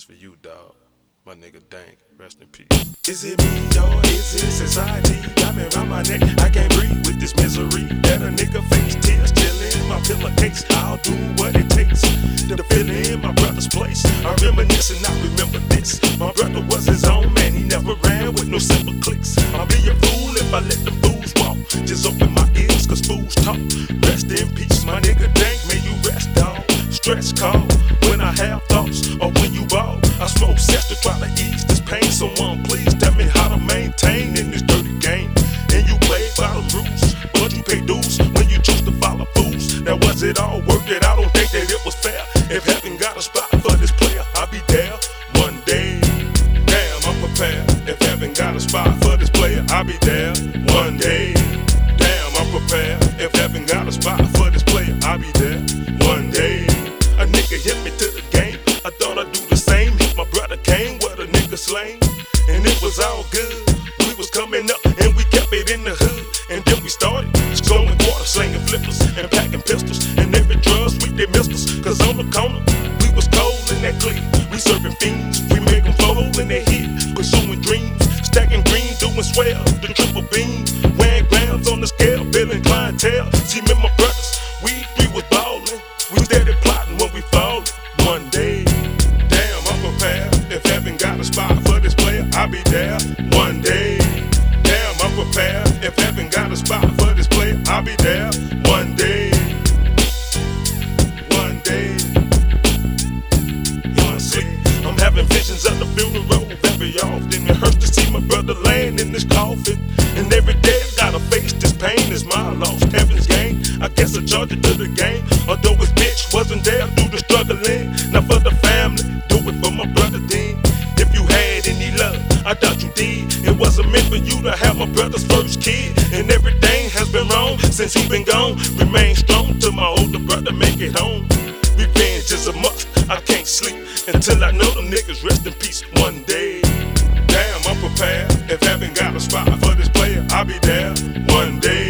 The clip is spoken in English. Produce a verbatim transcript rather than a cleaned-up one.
This for you, dog. My nigga Dank, rest in peace. Is it me or is it society? Got me around my neck, I can't breathe with this misery. That a nigga face tears chillin' in my pillowcase. I'll do what it takes to fill in my brother's place. I reminisce and I remember this. My brother was his own man, he never ran with no simple clicks. I'll be a fool if I let them fools walk. Just open my ears cause fools talk. Rest in peace, my nigga Dank, may you rest, dog. Stress call when I have thoughts or when you ball. I smoke sex to try to ease this pain. Someone please tell me how to maintain in this dirty game. And you play by the rules, but you pay dues when you choose to follow fools. Now was it all worth it? I don't think that it was fair. If heaven got a spot for this player, I'll be there one day. Damn, I'm prepared. If heaven got a spot for this player, I'll be there one day. Damn, I'm prepared. If heaven got a spot for this player, I'll be there one day. A nigga hit me to the game. I thought I'd do the same. My brother came with a nigga slain, and it was all good. We was coming up and we kept it in the hood. And then we started scoring quarter, slinging flippers and packing pistols. And every drug sweet they missed us. Cause on the corner, we was cold in that clique. We serving fiends, we make them fold in their hit. Pursuing dreams, stacking green, doing swell. The triple beam, weighing grams on the scale, building clientele. See me, my brothers, we three was ballin'. We steady plotting when we fall one day. Damn, I'm prepared. If heaven got a spot for this player, I'll be there one day. Damn, I'm prepared. If heaven got a spot for this player, I'll be there one day. One day. One day. I'm having visions of the funeral very often. It hurts to see my brother laying in this coffin. And every day I gotta face this pain. It's my loss, heaven's gain. I guess I charge it to the game. Although his bitch wasn't there through the struggling. Now for the family, do it for my brother then. If you had any love, I doubt you did. It wasn't meant for you to have my brother's first kid. And everything has been wrong since he been gone. Remain strong till my older brother make it home. Revenge is a must, I can't sleep until I know them niggas rest in peace one day. Damn, I'm prepared. If heaven got a spot for this player, I'll be there one day.